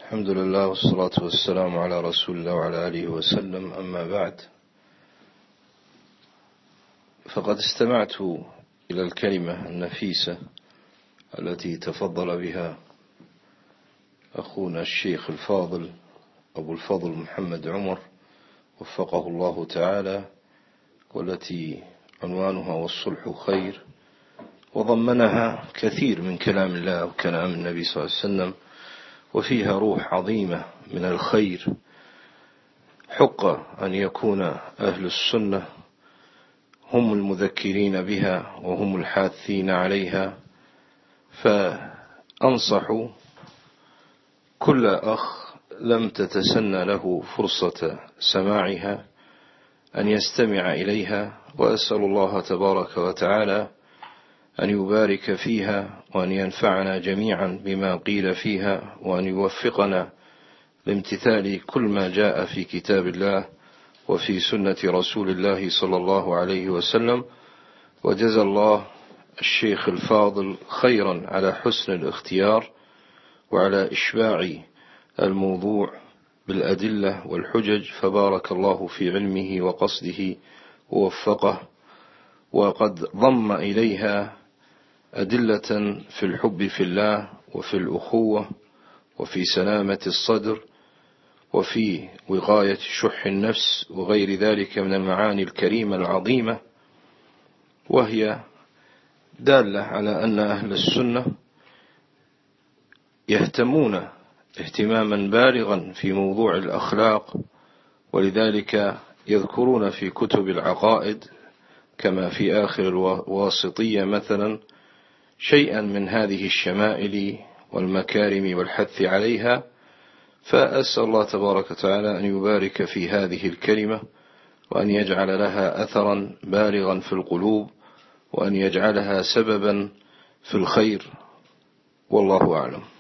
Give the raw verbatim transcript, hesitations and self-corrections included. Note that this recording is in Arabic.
الحمد لله والصلاة والسلام على رسول الله وعلى آله وسلم. أما بعد، فقد استمعت إلى الكلمة النفيسة التي تفضل بها أخونا الشيخ الفاضل أبو الفضل محمد عمر وفقه الله تعالى، والتي عنوانها والصلح خير، وضمنها كثير من كلام الله وكلام النبي صلى الله عليه وسلم، وفيها روح عظيمة من الخير. حق أن يكون أهل السنة هم المذكرين بها وهم الحاثين عليها، فأنصح كل أخ لم تتسنى له فرصة سماعها أن يستمع إليها، وأسأل الله تبارك وتعالى أن يبارك فيها وأن ينفعنا جميعا بما قيل فيها، وأن يوفقنا لامتثال كل ما جاء في كتاب الله وفي سنة رسول الله صلى الله عليه وسلم. وجزى الله الشيخ الفاضل خيرا على حسن الاختيار وعلى إشباع الموضوع بالأدلة والحجج، فبارك الله في علمه وقصده ووفقه، وقد ضم إليها أدلة في الحب في الله وفي الأخوة وفي سلامة الصدر وفي وقاية شح النفس وغير ذلك من المعاني الكريمة العظيمة، وهي دالة على أن أهل السنة يهتمون اهتماما بالغا في موضوع الأخلاق، ولذلك يذكرون في كتب العقائد كما في آخر الواسطية مثلا شيئا من هذه الشمائل والمكارم والحث عليها. فأسأل الله تبارك وتعالى أن يبارك في هذه الكلمة، وأن يجعل لها أثرا بالغا في القلوب، وأن يجعلها سببا في الخير، والله أعلم.